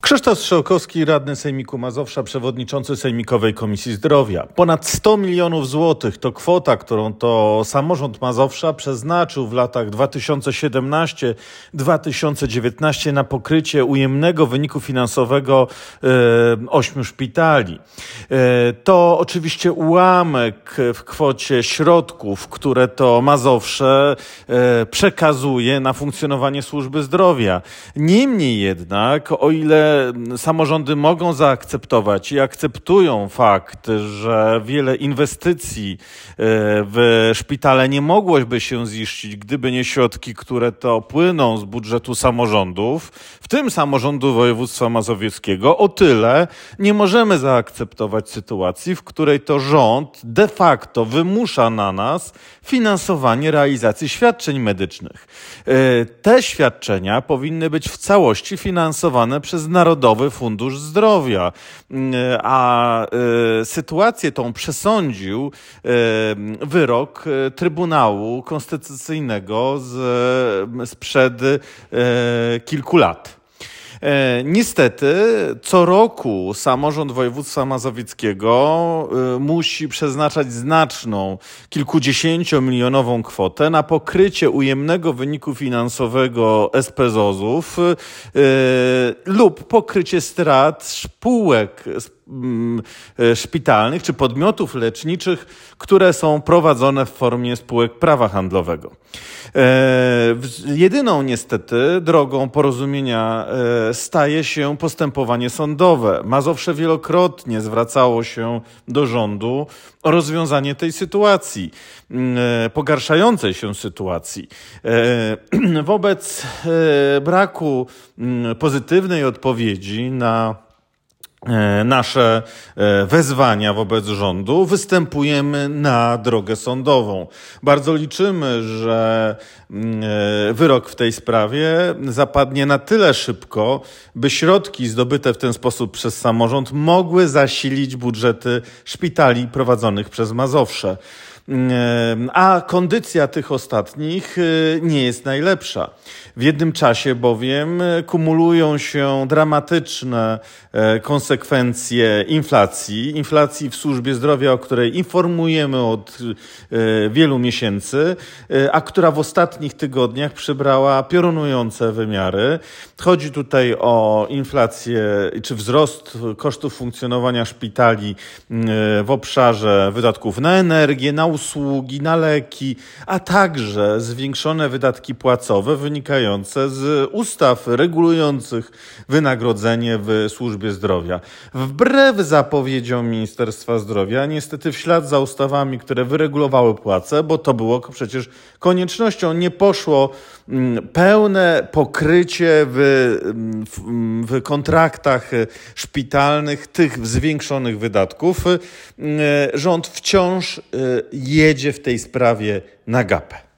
Krzysztof Strzałkowski, radny Sejmiku Mazowsza, przewodniczący Sejmikowej Komisji Zdrowia. Ponad 100 milionów złotych to kwota, którą to samorząd Mazowsza przeznaczył w latach 2017-2019 na pokrycie ujemnego wyniku finansowego 8 szpitali. To oczywiście ułamek w kwocie środków, które to Mazowsze przekazuje na funkcjonowanie służby zdrowia. Niemniej jednak, o ile samorządy mogą zaakceptować i akceptują fakt, że wiele inwestycji w szpitale nie mogłoby się ziścić, gdyby nie środki, które to płyną z budżetu samorządów, w tym samorządu województwa mazowieckiego, o tyle nie możemy zaakceptować sytuacji, w której to rząd de facto wymusza na nas finansowanie realizacji świadczeń medycznych. Te świadczenia powinny być w całości finansowane przez Narodowy Fundusz Zdrowia, a sytuację tą przesądził wyrok Trybunału Konstytucyjnego sprzed kilku lat. Niestety co roku samorząd województwa mazowieckiego musi przeznaczać znaczną, kilkudziesięciomilionową kwotę na pokrycie ujemnego wyniku finansowego SPZOZ-ów lub pokrycie strat spółek szpitalnych czy podmiotów leczniczych, które są prowadzone w formie spółek prawa handlowego. Jedyną niestety drogą porozumienia staje się postępowanie sądowe. Mazowsze wielokrotnie zwracało się do rządu o rozwiązanie tej sytuacji, pogarszającej się sytuacji. Wobec braku pozytywnej odpowiedzi na nasze wezwania wobec rządu występujemy na drogę sądową. Bardzo liczymy, że wyrok w tej sprawie zapadnie na tyle szybko, by środki zdobyte w ten sposób przez samorząd mogły zasilić budżety szpitali prowadzonych przez Mazowsze. A kondycja tych ostatnich nie jest najlepsza. W jednym czasie bowiem kumulują się dramatyczne konsekwencje inflacji w służbie zdrowia, o której informujemy od wielu miesięcy, a która w ostatnich tygodniach przybrała piorunujące wymiary. Chodzi tutaj o inflację czy wzrost kosztów funkcjonowania szpitali w obszarze wydatków na energię, na usługi, na leki, a także zwiększone wydatki płacowe wynikające z ustaw regulujących wynagrodzenie w służbie zdrowia. Wbrew zapowiedziom Ministerstwa Zdrowia, niestety w ślad za ustawami, które wyregulowały płace, bo to było przecież koniecznością, nie poszło pełne pokrycie w kontraktach szpitalnych tych zwiększonych wydatków. Rząd wciąż jedzie w tej sprawie na gapę.